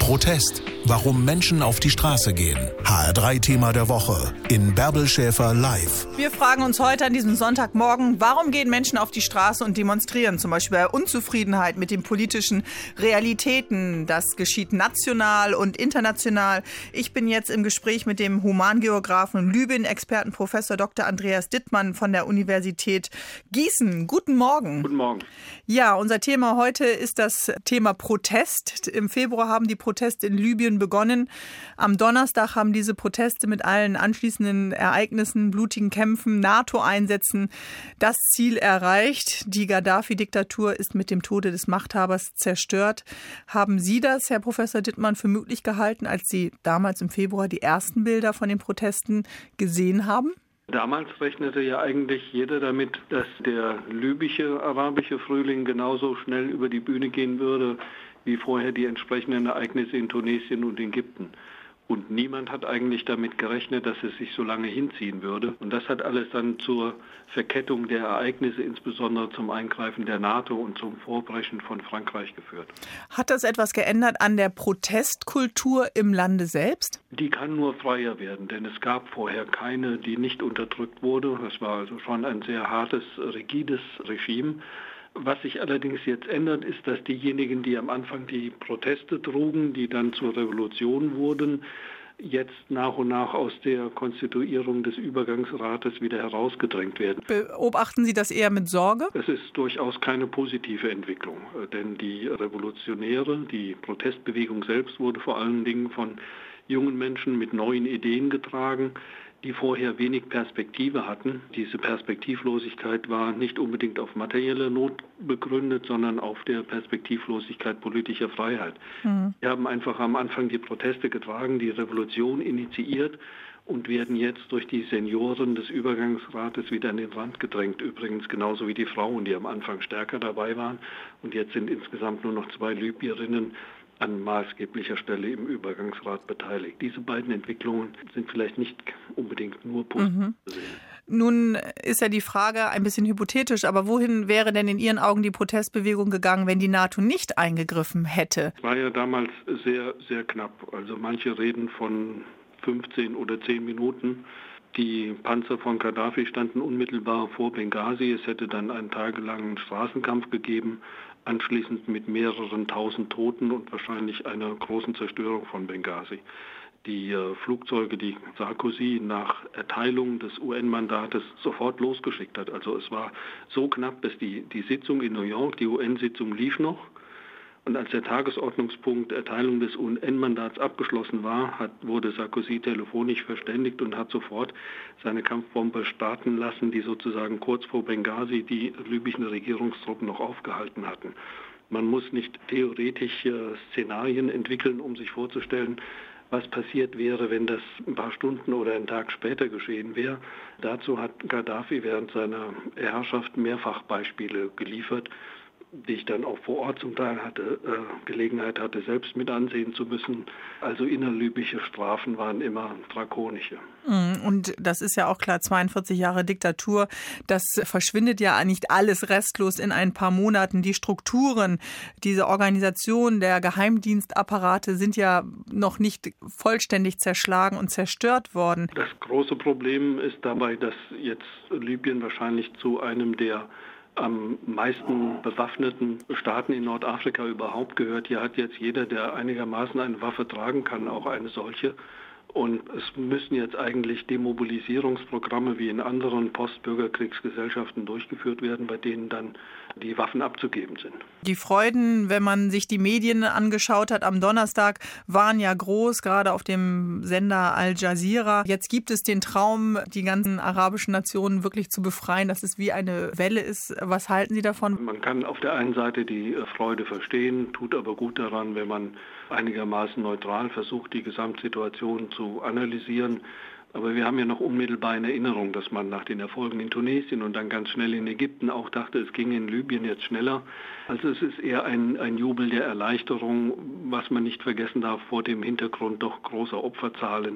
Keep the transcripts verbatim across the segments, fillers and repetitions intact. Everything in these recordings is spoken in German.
Protest. Warum Menschen auf die Straße gehen. H R drei Thema der Woche in Bärbel Schäfer live. Wir fragen uns heute an diesem Sonntagmorgen, warum gehen Menschen auf die Straße und demonstrieren? Zum Beispiel bei Unzufriedenheit mit den politischen Realitäten. Das geschieht national und international. Ich bin jetzt im Gespräch mit dem Humangeografen und Libyen-Experten Professor Doktor Andreas Dittmann von der Universität Gießen. Guten Morgen. Guten Morgen. Ja, unser Thema heute ist das Thema Protest. Im Februar haben die Proteste in Libyen begonnen. Am Donnerstag haben diese Proteste mit allen anschließenden Ereignissen, blutigen Kämpfen, NATO-Einsätzen das Ziel erreicht. Die Gaddafi-Diktatur ist mit dem Tode des Machthabers zerstört. Haben Sie das, Herr Professor Dittmann, für möglich gehalten, als Sie damals im Februar die ersten Bilder von den Protesten gesehen haben? Damals rechnete ja eigentlich jeder damit, dass der libysche arabische Frühling genauso schnell über die Bühne gehen würde, wie vorher die entsprechenden Ereignisse in Tunesien und Ägypten. Und niemand hat eigentlich damit gerechnet, dass es sich so lange hinziehen würde. Und das hat alles dann zur Verkettung der Ereignisse, insbesondere zum Eingreifen der NATO und zum Vorbrechen von Frankreich geführt. Hat das etwas geändert an der Protestkultur im Lande selbst? Die kann nur freier werden, denn es gab vorher keine, die nicht unterdrückt wurde. Es war also schon ein sehr hartes, rigides Regime. Was sich allerdings jetzt ändert, ist, dass diejenigen, die am Anfang die Proteste trugen, die dann zur Revolution wurden, jetzt nach und nach aus der Konstituierung des Übergangsrates wieder herausgedrängt werden. Beobachten Sie das eher mit Sorge? Es ist durchaus keine positive Entwicklung, denn die Revolutionäre, die Protestbewegung selbst wurde vor allen Dingen von jungen Menschen mit neuen Ideen getragen, die vorher wenig Perspektive hatten. Diese Perspektivlosigkeit war nicht unbedingt auf materielle Not begründet, sondern auf der Perspektivlosigkeit politischer Freiheit. Mhm. Wir haben einfach am Anfang die Proteste getragen, die Revolution initiiert und werden jetzt durch die Senioren des Übergangsrates wieder an den Rand gedrängt. Übrigens genauso wie die Frauen, die am Anfang stärker dabei waren. Und jetzt sind insgesamt nur noch zwei Libyerinnen an maßgeblicher Stelle im Übergangsrat beteiligt. Diese beiden Entwicklungen sind vielleicht nicht unbedingt nur positiv mhm. zu sehen. Nun ist ja die Frage ein bisschen hypothetisch, aber wohin wäre denn in Ihren Augen die Protestbewegung gegangen, wenn die NATO nicht eingegriffen hätte? Es war ja damals sehr, sehr knapp. Also manche reden von fünfzehn oder zehn Minuten. Die Panzer von Gaddafi standen unmittelbar vor Benghazi. Es hätte dann einen tagelangen Straßenkampf gegeben, anschließend mit mehreren tausend Toten und wahrscheinlich einer großen Zerstörung von Benghazi. Die äh, Flugzeuge, die Sarkozy nach Erteilung des U N-Mandates sofort losgeschickt hat. Also es war so knapp, dass die, die Sitzung in New York, die U N-Sitzung lief noch. Und als der Tagesordnungspunkt Erteilung des U N-Mandats abgeschlossen war, hat, wurde Sarkozy telefonisch verständigt und hat sofort seine Kampfbomber starten lassen, die sozusagen kurz vor Benghazi die libyschen Regierungstruppen noch aufgehalten hatten. Man muss nicht theoretisch äh, Szenarien entwickeln, um sich vorzustellen, was passiert wäre, wenn das ein paar Stunden oder einen Tag später geschehen wäre. Dazu hat Gaddafi während seiner Herrschaft mehrfach Beispiele geliefert, die ich dann auch vor Ort zum Teil hatte, äh, Gelegenheit hatte, selbst mit ansehen zu müssen. Also innerlibysche Strafen waren immer drakonische. Und das ist ja auch klar, zweiundvierzig Jahre Diktatur, das verschwindet ja nicht alles restlos in ein paar Monaten. Die Strukturen, diese Organisation der Geheimdienstapparate sind ja noch nicht vollständig zerschlagen und zerstört worden. Das große Problem ist dabei, dass jetzt Libyen wahrscheinlich zu einem der am meisten bewaffneten Staaten in Nordafrika überhaupt gehört. Hier hat jetzt jeder, der einigermaßen eine Waffe tragen kann, auch eine solche. Und es müssen jetzt eigentlich Demobilisierungsprogramme wie in anderen Postbürgerkriegsgesellschaften durchgeführt werden, bei denen dann die Waffen abzugeben sind. Die Freuden, wenn man sich die Medien angeschaut hat am Donnerstag, waren ja groß, gerade auf dem Sender Al Jazeera. Jetzt gibt es den Traum, die ganzen arabischen Nationen wirklich zu befreien, dass es wie eine Welle ist. Was halten Sie davon? Man kann auf der einen Seite die Freude verstehen, tut aber gut daran, wenn man einigermaßen neutral versucht, die Gesamtsituation zu analysieren. Aber wir haben ja noch unmittelbar in Erinnerung, dass man nach den Erfolgen in Tunesien und dann ganz schnell in Ägypten auch dachte, es ginge in Libyen jetzt schneller. Also es ist eher ein, ein Jubel der Erleichterung, was man nicht vergessen darf vor dem Hintergrund doch großer Opferzahlen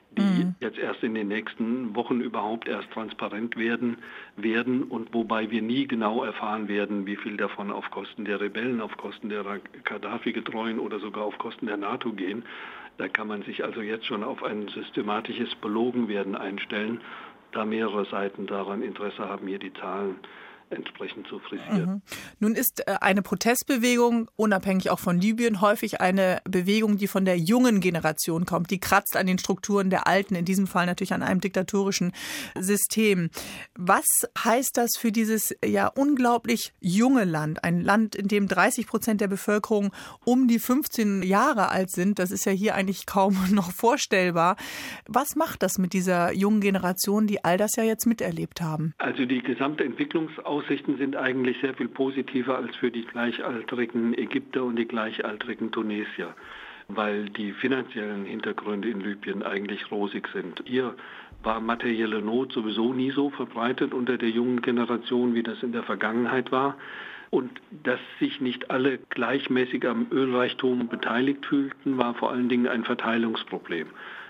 die mhm. jetzt erst in den nächsten Wochen überhaupt erst transparent werden, werden und wobei wir nie genau erfahren werden, wie viel davon auf Kosten der Rebellen, auf Kosten der Gaddafi-Getreuen oder sogar auf Kosten der NATO gehen. Da kann man sich also jetzt schon auf ein systematisches Belogenwerden einstellen, da mehrere Seiten daran Interesse haben, hier die Zahlen entsprechend zu frisieren. Mhm. Nun ist eine Protestbewegung, unabhängig auch von Libyen, häufig eine Bewegung, die von der jungen Generation kommt. Die kratzt an den Strukturen der Alten, in diesem Fall natürlich an einem diktatorischen System. Was heißt das für dieses ja unglaublich junge Land? Ein Land, in dem dreißig Prozent der Bevölkerung um die fünfzehn Jahre alt sind. Das ist ja hier eigentlich kaum noch vorstellbar. Was macht das mit dieser jungen Generation, die all das ja jetzt miterlebt haben? Also die gesamte Entwicklungsaussichten sind eigentlich sehr viel positiver als für die gleichaltrigen Ägypter und die gleichaltrigen Tunesier, weil die finanziellen Hintergründe in Libyen eigentlich rosig sind. Hier war materielle Not sowieso nie so verbreitet unter der jungen Generation, wie das in der Vergangenheit war. Und dass sich nicht alle gleichmäßig am Ölreichtum beteiligt fühlten, war vor allen Dingen ein Verteilungsproblem.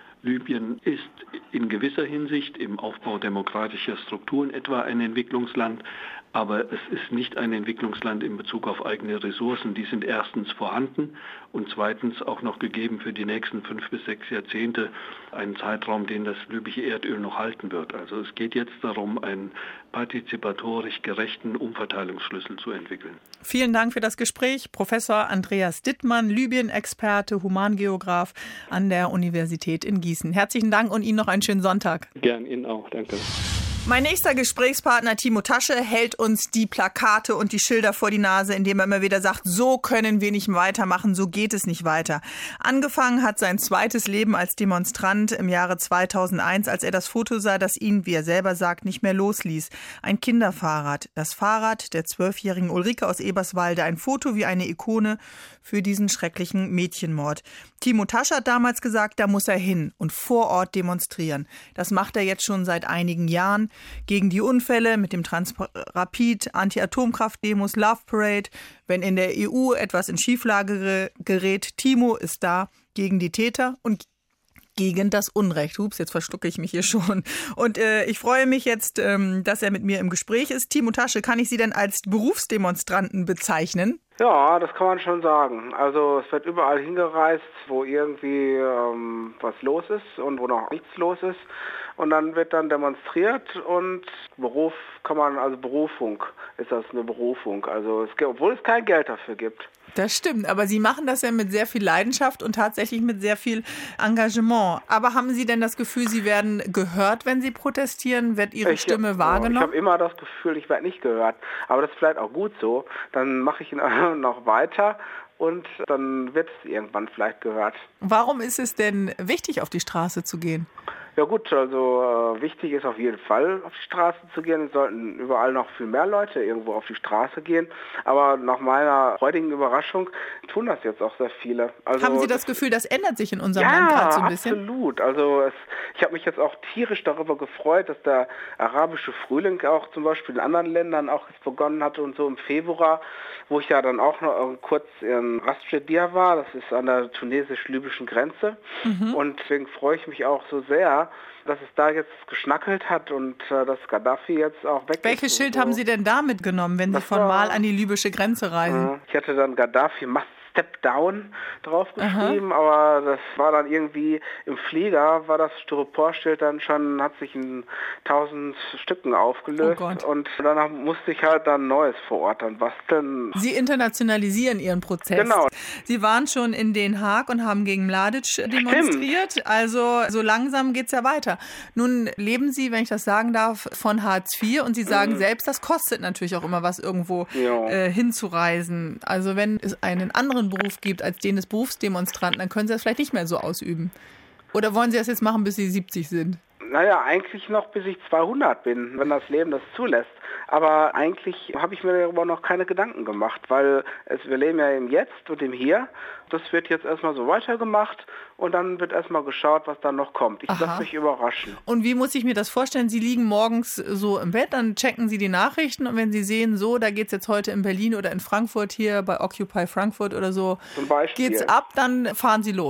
Libyen ist in gewisser Hinsicht im Aufbau demokratischer Strukturen etwa ein Entwicklungsland, aber es ist nicht ein Entwicklungsland in Bezug auf eigene Ressourcen. Die sind erstens vorhanden und zweitens auch noch gegeben für die nächsten fünf bis sechs Jahrzehnte, einen Zeitraum, den das libysche Erdöl noch halten wird. Also es geht jetzt darum, einen partizipatorisch gerechten Umverteilungsschlüssel zu entwickeln. Vielen Dank für das Gespräch. Professor Andreas Dittmann, Libyen-Experte, Humangeograf an der Universität in Gießen. Herzlichen Dank und Ihnen noch einen schönen Sonntag. Gern, Ihnen auch. Danke. Mein nächster Gesprächspartner Timo Tasche hält uns die Plakate und die Schilder vor die Nase, indem er immer wieder sagt, so können wir nicht weitermachen, so geht es nicht weiter. Angefangen hat sein zweites Leben als Demonstrant im Jahre zweitausendeins, als er das Foto sah, das ihn, wie er selber sagt, nicht mehr losließ. Ein Kinderfahrrad, das Fahrrad der zwölfjährigen Ulrike aus Eberswalde, ein Foto wie eine Ikone für diesen schrecklichen Mädchenmord. Timo Tasche hat damals gesagt, da muss er hin und vor Ort demonstrieren. Das macht er jetzt schon seit einigen Jahren. Gegen die Unfälle mit dem Transrapid, Anti-Atomkraft-Demos, Love Parade. Wenn in der E U etwas in Schieflage gerät, Timo ist da gegen die Täter und gegen das Unrecht. Hups, jetzt verschlucke ich mich hier schon. Und äh, ich freue mich jetzt, ähm, dass er mit mir im Gespräch ist. Timo Tasche, kann ich Sie denn als Berufsdemonstranten bezeichnen? Ja, das kann man schon sagen. Also es wird überall hingereist, wo irgendwie ähm, was los ist und wo noch nichts los ist. Und dann wird dann demonstriert und Beruf kann man, also Berufung ist das eine Berufung. Also es, obwohl es kein Geld dafür gibt. Das stimmt, aber Sie machen das ja mit sehr viel Leidenschaft und tatsächlich mit sehr viel Engagement. Aber haben Sie denn das Gefühl, Sie werden gehört, wenn Sie protestieren? Wird Ihre ich, Stimme wahrgenommen? Ich habe immer das Gefühl, ich werde nicht gehört. Aber das ist vielleicht auch gut so. Dann mache ich noch weiter und dann wird es irgendwann vielleicht gehört. Warum ist es denn wichtig, auf die Straße zu gehen? Ja gut, also äh, wichtig ist auf jeden Fall, auf die Straße zu gehen. Es sollten überall noch viel mehr Leute irgendwo auf die Straße gehen. Aber nach meiner heutigen Überraschung tun das jetzt auch sehr viele. Also, haben Sie das Gefühl, das ändert sich in unserem ja, Land gerade so ein bisschen? Ja, absolut. Also es, ich habe mich jetzt auch tierisch darüber gefreut, dass der arabische Frühling auch zum Beispiel in anderen Ländern auch jetzt begonnen hatte und so im Februar, wo ich ja dann auch noch kurz in Ras Jdir war. Das ist an der tunesisch-libyschen Grenze. Mhm. Und deswegen freue ich mich auch so sehr, dass es da jetzt geschnackelt hat und äh, dass Gaddafi jetzt auch weg Welches ist. Welches Schild so. haben Sie denn da mitgenommen, wenn das Sie von war, Mal an die libysche Grenze reisen? Äh, ich hatte dann Gaddafi must step down draufgeschrieben, Aha. aber das war dann irgendwie im Flieger, war das Styroporschild dann schon, hat sich in tausend Stücken aufgelöst oh und dann musste ich halt dann Neues vor Ort dann basteln. Sie internationalisieren Ihren Prozess. Genau. Sie waren schon in Den Haag und haben gegen Mladic demonstriert, Stimmt. also so langsam geht's ja weiter. Nun leben Sie, wenn ich das sagen darf, von Hartz vier und Sie sagen mhm. selbst, das kostet natürlich auch immer was, irgendwo äh, hinzureisen. Also wenn es einen anderen Beruf gibt als den des Berufsdemonstranten, dann können Sie das vielleicht nicht mehr so ausüben. Oder wollen Sie das jetzt machen, bis Sie siebzig sind? Naja, eigentlich noch bis ich zweihundert bin, wenn das Leben das zulässt. Aber eigentlich habe ich mir darüber noch keine Gedanken gemacht, weil es, wir leben ja im Jetzt und im Hier. Das wird jetzt erstmal so weitergemacht und dann wird erstmal geschaut, was dann noch kommt. Ich lasse mich überraschen. Und wie muss ich mir das vorstellen? Sie liegen morgens so im Bett, dann checken Sie die Nachrichten und wenn Sie sehen, so, da geht es jetzt heute in Berlin oder in Frankfurt hier bei Occupy Frankfurt oder so, Zum Beispiel geht's ab, dann fahren Sie los.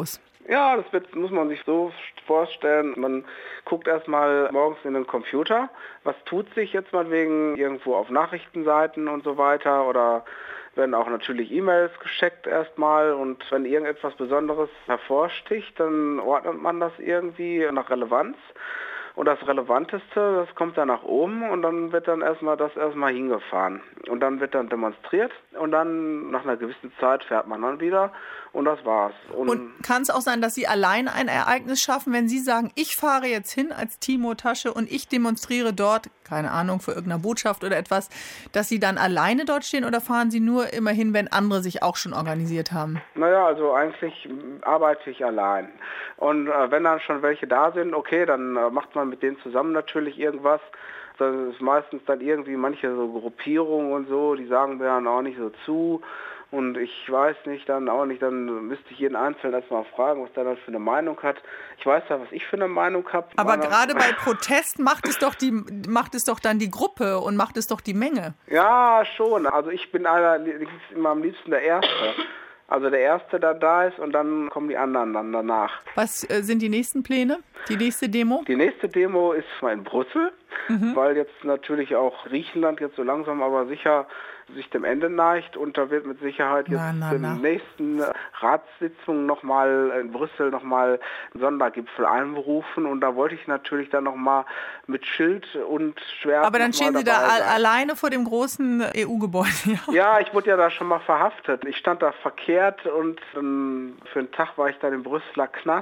Ja, das wird, muss man sich so vorstellen. Man guckt erstmal morgens in den Computer, was tut sich jetzt mal wegen irgendwo auf Nachrichtenseiten und so weiter, oder werden auch natürlich E-Mails gecheckt erstmal, und wenn irgendetwas Besonderes hervorsticht, dann ordnet man das irgendwie nach Relevanz. Und das Relevanteste, das kommt dann nach oben, und dann wird dann erstmal das erstmal hingefahren. Und dann wird dann demonstriert, und dann nach einer gewissen Zeit fährt man dann wieder, und das war's. Und, und kann es auch sein, dass Sie allein ein Ereignis schaffen, wenn Sie sagen, ich fahre jetzt hin als Timo Tasche und ich demonstriere dort, keine Ahnung, für irgendeine Botschaft oder etwas, dass Sie dann alleine dort stehen, oder fahren Sie nur immer hin, wenn andere sich auch schon organisiert haben? Naja, also eigentlich arbeite ich allein. Und äh, wenn dann schon welche da sind, okay, dann äh, macht man mit denen zusammen natürlich irgendwas. Das ist meistens dann irgendwie manche so Gruppierungen und so, die sagen mir dann auch nicht so zu. Und ich weiß nicht, dann auch nicht, dann müsste ich jeden Einzelnen erstmal fragen, was der dann für eine Meinung hat. Ich weiß ja, was ich für eine Meinung habe. Aber gerade bei Protest macht es doch die, macht es doch dann die Gruppe und macht es doch die Menge. Ja, schon. Also ich bin allerdings immer am liebsten der Erste. Also der Erste, der da ist, und dann kommen die anderen dann danach. Was äh, sind die nächsten Pläne? Die nächste Demo? Die nächste Demo ist mal in Brüssel, mhm. weil jetzt natürlich auch Griechenland jetzt so langsam aber sicher sich dem Ende neigt, und da wird mit Sicherheit jetzt na, na, in den nächsten Ratssitzungen nochmal in Brüssel nochmal einen Sondergipfel einberufen, und da wollte ich natürlich dann nochmal mit Schild und Schwert. Aber dann stehen Sie da sein. alleine vor dem großen E U-Gebäude. Ja. ja, ich wurde ja da schon mal verhaftet. Ich stand da verkehrt, und ähm, für einen Tag war ich dann im Brüsseler Knast.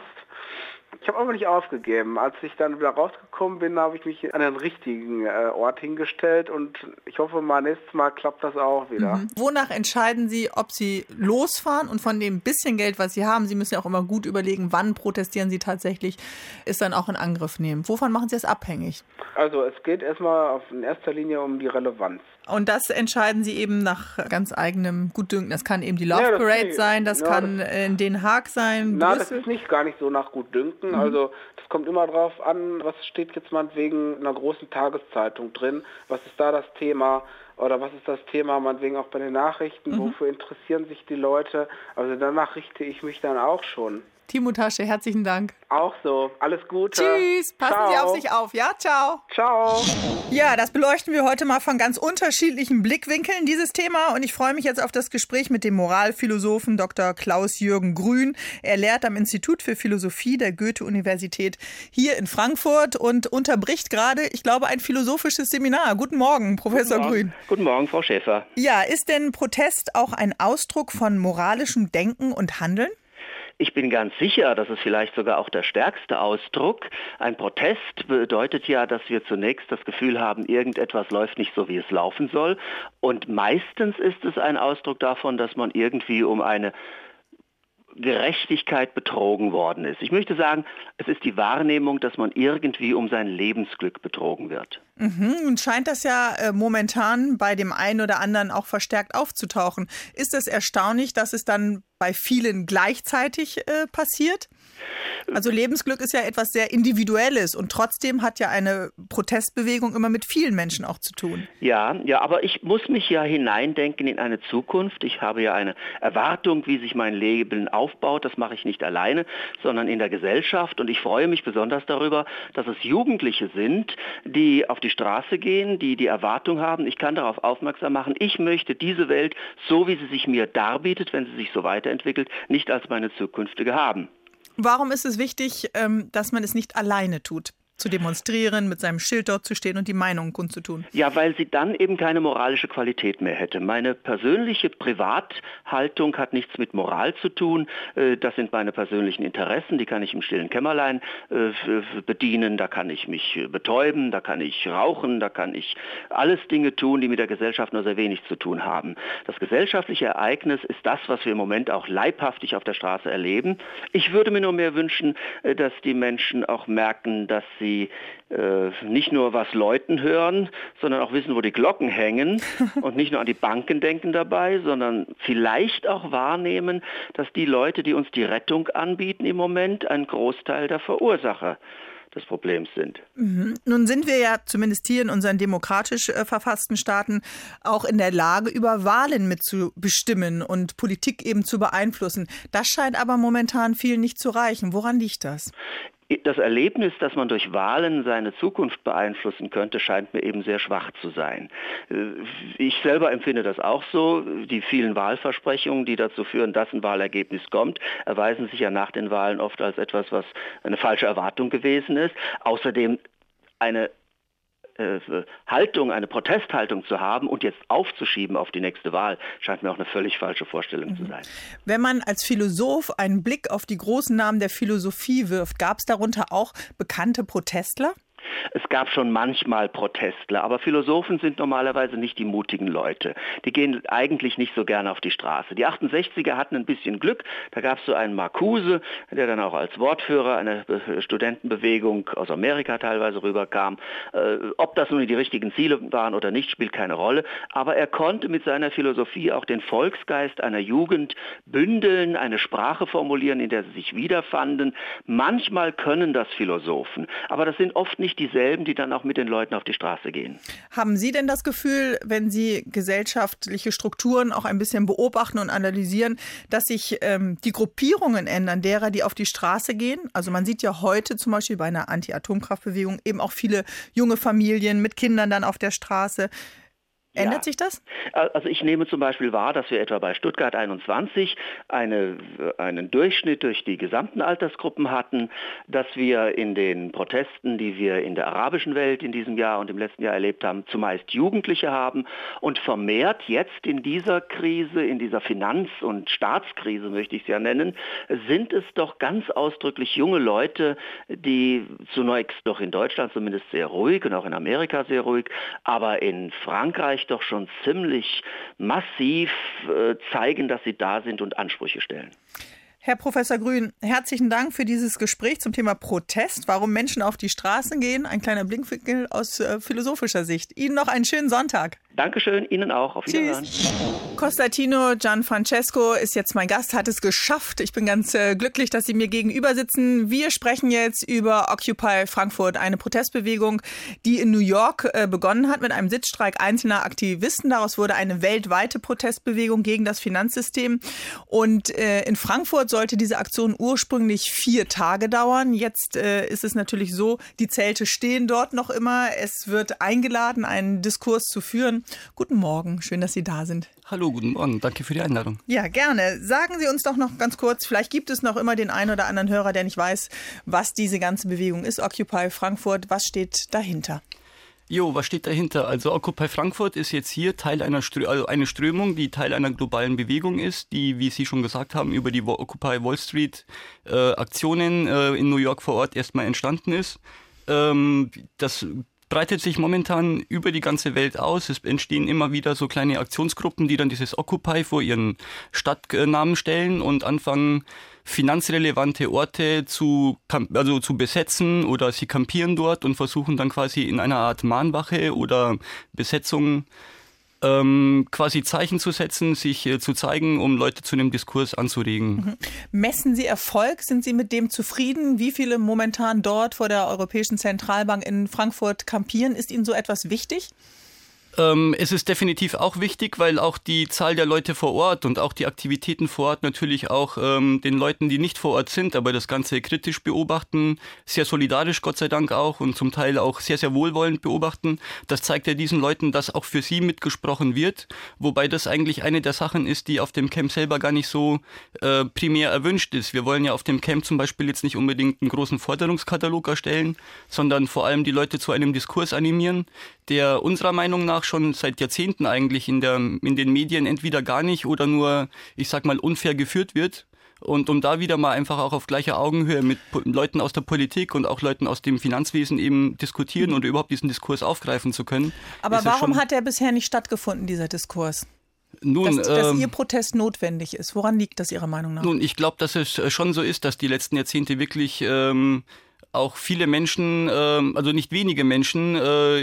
Ich habe aber nicht aufgegeben. Als ich dann wieder rausgekommen bin, habe ich mich an den richtigen äh, Ort hingestellt, und ich hoffe, mal nächstes Mal klappt das auch wieder. Mhm. Wonach entscheiden Sie, ob Sie losfahren, und von dem bisschen Geld, was Sie haben, Sie müssen ja auch immer gut überlegen, wann protestieren Sie tatsächlich, ist dann auch in Angriff nehmen. Wovon machen Sie das abhängig? Also es geht erstmal auf, in erster Linie um die Relevanz. Und das entscheiden Sie eben nach ganz eigenem Gutdünken. Das kann eben die Love ja, Parade nicht, sein, das ja, kann das, in Den Haag sein, Na, Brüssel. Das ist nicht gar nicht so nach Gutdünken. Mhm. Also das kommt immer drauf an, was steht jetzt meinetwegen in einer großen Tageszeitung drin, was ist da das Thema, oder was ist das Thema meinetwegen auch bei den Nachrichten, mhm. wofür interessieren sich die Leute. Also danach richte ich mich dann auch schon. Timo Tasche, herzlichen Dank. Auch so. Alles Gute. Tschüss. Passen ciao. Sie auf sich auf. Ja, ciao. Ciao. Ja, das beleuchten wir heute mal von ganz unterschiedlichen Blickwinkeln, dieses Thema. Und ich freue mich jetzt auf das Gespräch mit dem Moralphilosophen Doktor Klaus-Jürgen Grün. Er lehrt am Institut für Philosophie der Goethe-Universität hier in Frankfurt und unterbricht gerade, ich glaube, ein philosophisches Seminar. Guten Morgen, Professor Guten Morgen. Grün. Guten Morgen, Frau Schäfer. Ja, ist denn Protest auch ein Ausdruck von moralischem Denken und Handeln? Ich bin ganz sicher, das ist vielleicht sogar auch der stärkste Ausdruck. Ein Protest bedeutet ja, dass wir zunächst das Gefühl haben, irgendetwas läuft nicht so, wie es laufen soll. Und meistens ist es ein Ausdruck davon, dass man irgendwie um eine Gerechtigkeit betrogen worden ist. Ich möchte sagen, es ist die Wahrnehmung, dass man irgendwie um sein Lebensglück betrogen wird. Mhm, und scheint das ja äh, momentan bei dem einen oder anderen auch verstärkt aufzutauchen. Ist es erstaunlich, dass es dann bei vielen gleichzeitig äh, passiert? Also Lebensglück ist ja etwas sehr Individuelles, und trotzdem hat ja eine Protestbewegung immer mit vielen Menschen auch zu tun. Ja, ja, aber ich muss mich ja hineindenken in eine Zukunft. Ich habe ja eine Erwartung, wie sich mein Leben aufbaut. Das mache ich nicht alleine, sondern in der Gesellschaft. Und ich freue mich besonders darüber, dass es Jugendliche sind, die auf die Straße gehen, die die Erwartung haben, ich kann darauf aufmerksam machen, ich möchte diese Welt, so wie sie sich mir darbietet, wenn sie sich so weiterentwickelt, nicht als meine zukünftige haben. Warum ist es wichtig, dass man es nicht alleine tut? Zu demonstrieren, mit seinem Schild dort zu stehen und die Meinung kundzutun? Ja, weil sie dann eben keine moralische Qualität mehr hätte. Meine persönliche Privathaltung hat nichts mit Moral zu tun. Das sind meine persönlichen Interessen, die kann ich im stillen Kämmerlein bedienen. Da kann ich mich betäuben, da kann ich rauchen, da kann ich alles Dinge tun, die mit der Gesellschaft nur sehr wenig zu tun haben. Das gesellschaftliche Ereignis ist das, was wir im Moment auch leibhaftig auf der Straße erleben. Ich würde mir nur mehr wünschen, dass die Menschen auch merken, dass sie Sie äh, nicht nur was läuten hören, sondern auch wissen, wo die Glocken hängen und nicht nur an die Banken denken dabei, sondern vielleicht auch wahrnehmen, dass die Leute, die uns die Rettung anbieten im Moment, ein Großteil der Verursacher des Problems sind. Mhm. Nun sind wir ja zumindest hier in unseren demokratisch äh, verfassten Staaten auch in der Lage, über Wahlen mitzubestimmen und Politik eben zu beeinflussen. Das scheint aber momentan vielen nicht zu reichen. Woran liegt das? Das Erlebnis, dass man durch Wahlen seine Zukunft beeinflussen könnte, scheint mir eben sehr schwach zu sein. Ich selber empfinde das auch so. Die vielen Wahlversprechungen, die dazu führen, dass ein Wahlergebnis kommt, erweisen sich ja nach den Wahlen oft als etwas, was eine falsche Erwartung gewesen ist. Außerdem eine Haltung, eine Protesthaltung zu haben und jetzt aufzuschieben auf die nächste Wahl, scheint mir auch eine völlig falsche Vorstellung mhm. zu sein. Wenn man als Philosoph einen Blick auf die großen Namen der Philosophie wirft, gab es darunter auch bekannte Protestler? Es gab schon manchmal Protestler, aber Philosophen sind normalerweise nicht die mutigen Leute. Die gehen eigentlich nicht so gerne auf die Straße. Die achtundsechziger hatten ein bisschen Glück. Da gab es so einen Marcuse, der dann auch als Wortführer einer Studentenbewegung aus Amerika teilweise rüberkam. Äh, ob das nun die richtigen Ziele waren oder nicht, spielt keine Rolle. Aber er konnte mit seiner Philosophie auch den Volksgeist einer Jugend bündeln, eine Sprache formulieren, in der sie sich wiederfanden. Manchmal können das Philosophen, aber das sind oft nicht dieselben, die dann auch mit den Leuten auf die Straße gehen. Haben Sie denn das Gefühl, wenn Sie gesellschaftliche Strukturen auch ein bisschen beobachten und analysieren, dass sich ähm, die Gruppierungen ändern, derer, die auf die Straße gehen? Also man sieht ja heute zum Beispiel bei einer Anti-Atomkraftbewegung eben auch viele junge Familien mit Kindern dann auf der Straße. Ändert ja. sich das? Also ich nehme zum Beispiel wahr, dass wir etwa bei Stuttgart einundzwanzig eine, einen Durchschnitt durch die gesamten Altersgruppen hatten, dass wir in den Protesten, die wir in der arabischen Welt in diesem Jahr und im letzten Jahr erlebt haben, zumeist Jugendliche haben und vermehrt jetzt in dieser Krise, in dieser Finanz- und Staatskrise, möchte ich es ja nennen, sind es doch ganz ausdrücklich junge Leute, die zunächst doch in Deutschland zumindest sehr ruhig und auch in Amerika sehr ruhig, aber in Frankreich doch schon ziemlich massiv äh, zeigen, dass sie da sind und Ansprüche stellen. Herr Professor Grün, herzlichen Dank für dieses Gespräch zum Thema Protest, warum Menschen auf die Straßen gehen. Ein kleiner Blickwinkel aus äh, philosophischer Sicht. Ihnen noch einen schönen Sonntag. Dankeschön, Ihnen auch. Auf Wiederhören. Tschüss. Costantino Gianfrancesco ist jetzt mein Gast, hat es geschafft. Ich bin ganz äh, glücklich, dass Sie mir gegenüber sitzen. Wir sprechen jetzt über Occupy Frankfurt, eine Protestbewegung, die in New York äh, begonnen hat mit einem Sitzstreik einzelner Aktivisten. Daraus wurde eine weltweite Protestbewegung gegen das Finanzsystem. Und äh, in Frankfurt sollte diese Aktion ursprünglich vier Tage dauern. Jetzt äh, ist es natürlich so, die Zelte stehen dort noch immer. Es wird eingeladen, einen Diskurs zu führen. Guten Morgen, schön, dass Sie da sind. Hallo, guten Morgen, danke für die Einladung. Ja, gerne. Sagen Sie uns doch noch ganz kurz, vielleicht gibt es noch immer den einen oder anderen Hörer, der nicht weiß, was diese ganze Bewegung ist. Occupy Frankfurt, was steht dahinter? Jo, was steht dahinter? Also Occupy Frankfurt ist jetzt hier Teil einer Strö- also eine Strömung, die Teil einer globalen Bewegung ist, die, wie Sie schon gesagt haben, über die Occupy Wall Street äh, Aktionen äh, in New York vor Ort erstmal entstanden ist. Ähm, das breitet sich momentan über die ganze Welt aus. Es entstehen immer wieder so kleine Aktionsgruppen, die dann dieses Occupy vor ihren Stadtnamen stellen und anfangen, finanzrelevante Orte zu, also zu besetzen, oder sie campieren dort und versuchen dann quasi in einer Art Mahnwache oder Besetzung ähm, quasi Zeichen zu setzen, sich äh, zu zeigen, um Leute zu einem Diskurs anzuregen. Mhm. Messen Sie Erfolg? Sind Sie mit dem zufrieden? Wie viele momentan dort vor der Europäischen Zentralbank in Frankfurt campieren? Ist Ihnen so etwas wichtig? Ähm, es ist definitiv auch wichtig, weil auch die Zahl der Leute vor Ort und auch die Aktivitäten vor Ort natürlich auch ähm, den Leuten, die nicht vor Ort sind, aber das Ganze kritisch beobachten, sehr solidarisch Gott sei Dank auch und zum Teil auch sehr, sehr wohlwollend beobachten. Das zeigt ja diesen Leuten, dass auch für sie mitgesprochen wird, wobei das eigentlich eine der Sachen ist, die auf dem Camp selber gar nicht so äh, primär erwünscht ist. Wir wollen ja auf dem Camp zum Beispiel jetzt nicht unbedingt einen großen Forderungskatalog erstellen, sondern vor allem die Leute zu einem Diskurs animieren, der unserer Meinung nach schon seit Jahrzehnten eigentlich in der in den Medien entweder gar nicht oder nur, ich sag mal, unfair geführt wird. Und um da wieder mal einfach auch auf gleicher Augenhöhe mit po- Leuten aus der Politik und auch Leuten aus dem Finanzwesen eben diskutieren und überhaupt diesen Diskurs aufgreifen zu können. Aber warum hat der bisher nicht stattgefunden, dieser Diskurs? Nun, dass, dass ähm, Ihr Protest notwendig ist. Woran liegt das Ihrer Meinung nach? Nun, ich glaube, dass es schon so ist, dass die letzten Jahrzehnte wirklich ähm, auch viele Menschen, äh, also nicht wenige Menschen, äh,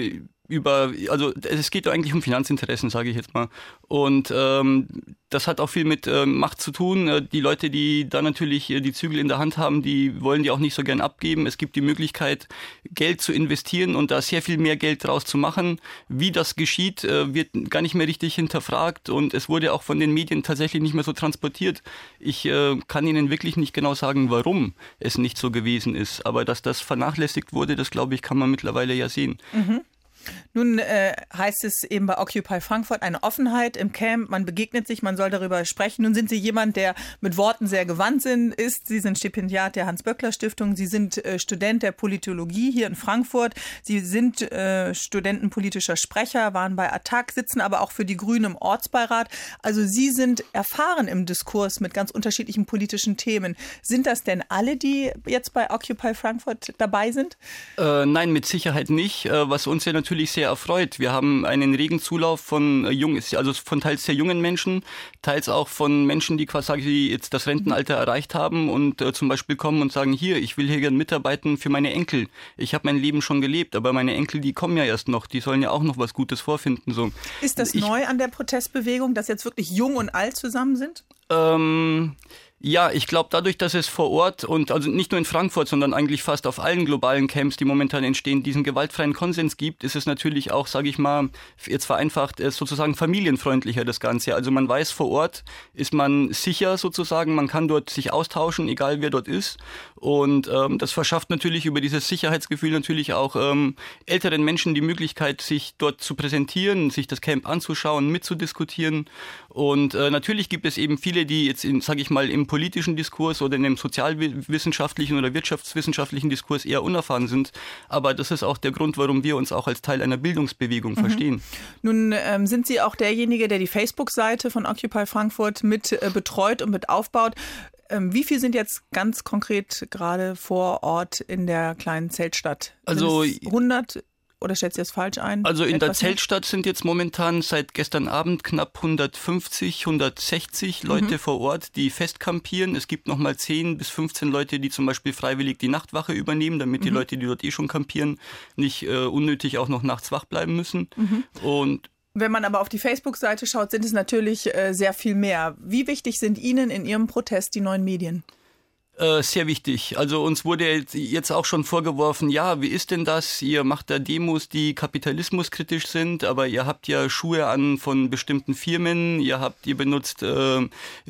über, also es geht doch eigentlich um Finanzinteressen, sage ich jetzt mal. Und ähm, das hat auch viel mit äh, Macht zu tun. Die Leute, die da natürlich die Zügel in der Hand haben, die wollen die auch nicht so gern abgeben. Es gibt die Möglichkeit, Geld zu investieren und da sehr viel mehr Geld draus zu machen. Wie das geschieht, äh, wird gar nicht mehr richtig hinterfragt und es wurde auch von den Medien tatsächlich nicht mehr so transportiert. Ich äh, kann Ihnen wirklich nicht genau sagen, warum es nicht so gewesen ist. Aber dass das vernachlässigt wurde, das glaube ich, kann man mittlerweile ja sehen. Mhm. Nun äh, heißt es eben bei Occupy Frankfurt eine Offenheit im Camp, man begegnet sich, man soll darüber sprechen. Nun sind Sie jemand, der mit Worten sehr gewandt sind, ist. Sie sind Stipendiat der Hans-Böckler-Stiftung, Sie sind äh, Student der Politologie hier in Frankfurt, Sie sind äh, studentenpolitischer Sprecher, waren bei A T T A C, sitzen aber auch für die Grünen im Ortsbeirat. Also Sie sind erfahren im Diskurs mit ganz unterschiedlichen politischen Themen. Sind das denn alle, die jetzt bei Occupy Frankfurt dabei sind? Äh, nein, mit Sicherheit nicht, äh, was uns ja natürlich sehr erfreut. Wir haben einen regen Zulauf von jungen, also von teils sehr jungen Menschen, teils auch von Menschen, die quasi jetzt das Rentenalter erreicht haben und äh, zum Beispiel kommen und sagen, hier, ich will hier gerne mitarbeiten für meine Enkel. Ich habe mein Leben schon gelebt, aber meine Enkel, die kommen ja erst noch, die sollen ja auch noch was Gutes vorfinden. So. Ist das ich, neu an der Protestbewegung, dass jetzt wirklich jung und alt zusammen sind? Ähm... Ja, ich glaube, dadurch, dass es vor Ort und also nicht nur in Frankfurt, sondern eigentlich fast auf allen globalen Camps, die momentan entstehen, diesen gewaltfreien Konsens gibt, ist es natürlich auch, sage ich mal, jetzt vereinfacht, sozusagen familienfreundlicher das Ganze. Also man weiß, vor Ort ist man sicher sozusagen, man kann dort sich austauschen, egal wer dort ist. Und ähm, das verschafft natürlich über dieses Sicherheitsgefühl natürlich auch ähm, älteren Menschen die Möglichkeit, sich dort zu präsentieren, sich das Camp anzuschauen, mitzudiskutieren. Und äh, natürlich gibt es eben viele, die jetzt, sage ich mal, im politischen Diskurs oder in dem sozialwissenschaftlichen oder wirtschaftswissenschaftlichen Diskurs eher unerfahren sind. Aber das ist auch der Grund, warum wir uns auch als Teil einer Bildungsbewegung mhm. verstehen. Nun ähm, sind Sie auch derjenige, der die Facebook-Seite von Occupy Frankfurt mit äh, betreut und mit aufbaut. Ähm, wie viel sind jetzt ganz konkret gerade vor Ort in der kleinen Zeltstadt? Also hundert? Oder schätzt ihr das falsch ein? Also in Etwas der Zeltstadt sind jetzt momentan seit gestern Abend knapp hundertfünfzig, hundertsechzig Leute mhm. vor Ort, die festkampieren. Es gibt nochmal zehn bis fünfzehn Leute, die zum Beispiel freiwillig die Nachtwache übernehmen, damit mhm. die Leute, die dort eh schon kampieren, nicht äh, unnötig auch noch nachts wach bleiben müssen. Mhm. Und wenn man aber auf die Facebook-Seite schaut, sind es natürlich äh, sehr viel mehr. Wie wichtig sind Ihnen in Ihrem Protest die neuen Medien? Äh, sehr wichtig. Also uns wurde jetzt auch schon vorgeworfen, ja, wie ist denn das? Ihr macht da Demos, die kapitalismuskritisch sind, aber ihr habt ja Schuhe an von bestimmten Firmen, ihr habt, ihr benutzt äh,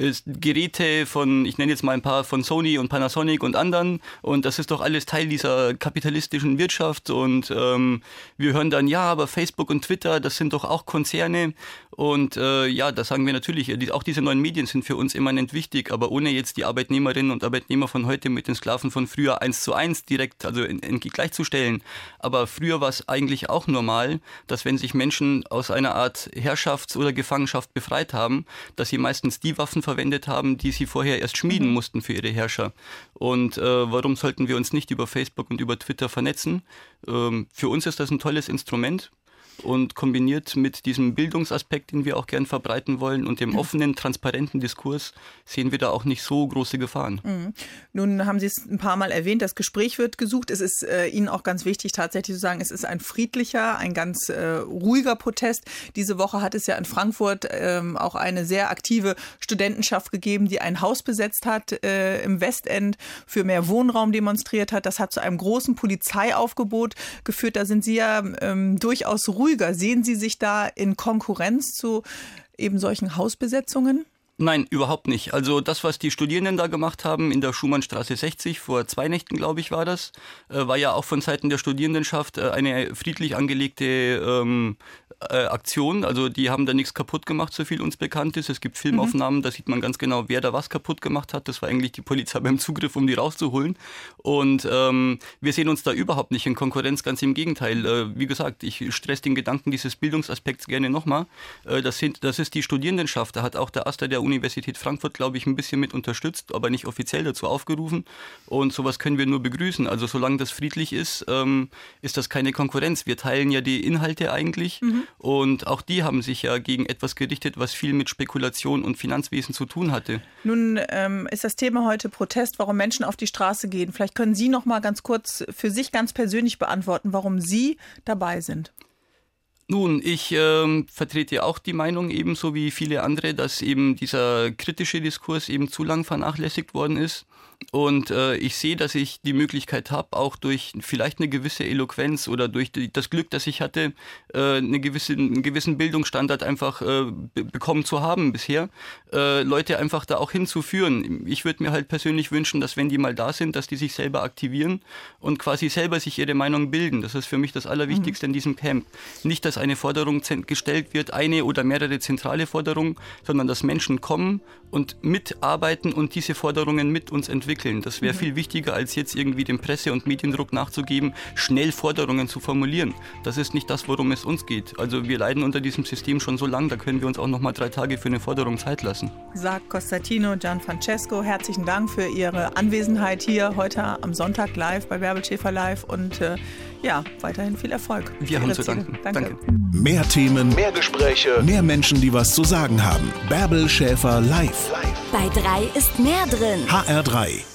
Geräte von, ich nenne jetzt mal ein paar von Sony und Panasonic und anderen und das ist doch alles Teil dieser kapitalistischen Wirtschaft und ähm, wir hören dann, ja, aber Facebook und Twitter, das sind doch auch Konzerne und äh, ja, das sagen wir natürlich, auch diese neuen Medien sind für uns immanent wichtig, aber ohne jetzt die Arbeitnehmerinnen und Arbeitnehmer von heute mit den Sklaven von früher eins zu eins direkt, also in, in, gleichzustellen. Aber früher war es eigentlich auch normal, dass wenn sich Menschen aus einer Art Herrschafts- oder Gefangenschaft befreit haben, dass sie meistens die Waffen verwendet haben, die sie vorher erst schmieden mhm. mussten für ihre Herrscher. Und äh, warum sollten wir uns nicht über Facebook und über Twitter vernetzen? Ähm, für uns ist das ein tolles Instrument. Und kombiniert mit diesem Bildungsaspekt, den wir auch gern verbreiten wollen und dem offenen, transparenten Diskurs sehen wir da auch nicht so große Gefahren. Mhm. Nun haben Sie es ein paar Mal erwähnt, das Gespräch wird gesucht. Es ist äh, Ihnen auch ganz wichtig, tatsächlich zu sagen, es ist ein friedlicher, ein ganz äh, ruhiger Protest. Diese Woche hat es ja in Frankfurt ähm, auch eine sehr aktive Studentenschaft gegeben, die ein Haus besetzt hat äh, im Westend, für mehr Wohnraum demonstriert hat. Das hat zu einem großen Polizeiaufgebot geführt. Da sind Sie ja ähm, durchaus ruhig. Ruhiger. Sehen Sie sich da in Konkurrenz zu eben solchen Hausbesetzungen? Nein, überhaupt nicht. Also das, was die Studierenden da gemacht haben in der Schumannstraße sechzig, vor zwei Nächten, glaube ich, war das, äh, war ja auch von Seiten der Studierendenschaft äh, eine friedlich angelegte ähm, äh, Aktion. Also die haben da nichts kaputt gemacht, so viel uns bekannt ist. Es gibt Filmaufnahmen, mhm. da sieht man ganz genau, wer da was kaputt gemacht hat. Das war eigentlich die Polizei beim Zugriff, um die rauszuholen. Und ähm, wir sehen uns da überhaupt nicht in Konkurrenz, ganz im Gegenteil. Äh, wie gesagt, ich stress den Gedanken dieses Bildungsaspekts gerne nochmal. Äh, das, sind, das ist die Studierendenschaft. Da hat auch der Aster der Universität Frankfurt, glaube ich, ein bisschen mit unterstützt, aber nicht offiziell dazu aufgerufen. Und sowas können wir nur begrüßen. Also solange das friedlich ist, ähm, ist das keine Konkurrenz. Wir teilen ja die Inhalte eigentlich mhm. und auch die haben sich ja gegen etwas gerichtet, was viel mit Spekulation und Finanzwesen zu tun hatte. Nun ähm, ist das Thema heute Protest, warum Menschen auf die Straße gehen. Vielleicht können Sie noch mal ganz kurz für sich ganz persönlich beantworten, warum Sie dabei sind. Nun, ich äh, vertrete auch die Meinung, ebenso wie viele andere, dass eben dieser kritische Diskurs eben zu lang vernachlässigt worden ist. Und äh, ich sehe, dass ich die Möglichkeit habe, auch durch vielleicht eine gewisse Eloquenz oder durch die, das Glück, das ich hatte, äh, eine gewisse, einen gewissen Bildungsstandard einfach äh, be- bekommen zu haben bisher, äh, Leute einfach da auch hinzuführen. Ich würde mir halt persönlich wünschen, dass wenn die mal da sind, dass die sich selber aktivieren und quasi selber sich ihre Meinung bilden. Das ist für mich das Allerwichtigste mhm. in diesem Camp. Nicht, dass eine Forderung gestellt wird, eine oder mehrere zentrale Forderungen, sondern dass Menschen kommen und mitarbeiten und diese Forderungen mit uns entwickeln. Das wäre mhm. viel wichtiger, als jetzt irgendwie dem Presse- und Mediendruck nachzugeben, schnell Forderungen zu formulieren. Das ist nicht das, worum es uns geht. Also wir leiden unter diesem System schon so lange, da können wir uns auch noch mal drei Tage für eine Forderung Zeit lassen. Sagt Costantino Gianfrancesco, herzlichen Dank für Ihre Anwesenheit hier heute am Sonntag live bei Bärbel Schäfer Live und äh, ja, weiterhin viel Erfolg. Wir haben zu danken. Danke. Danke. Mehr Themen, mehr Gespräche, mehr Menschen, die was zu sagen haben. Bärbel Schäfer live. Bei drei ist mehr drin. H R drei.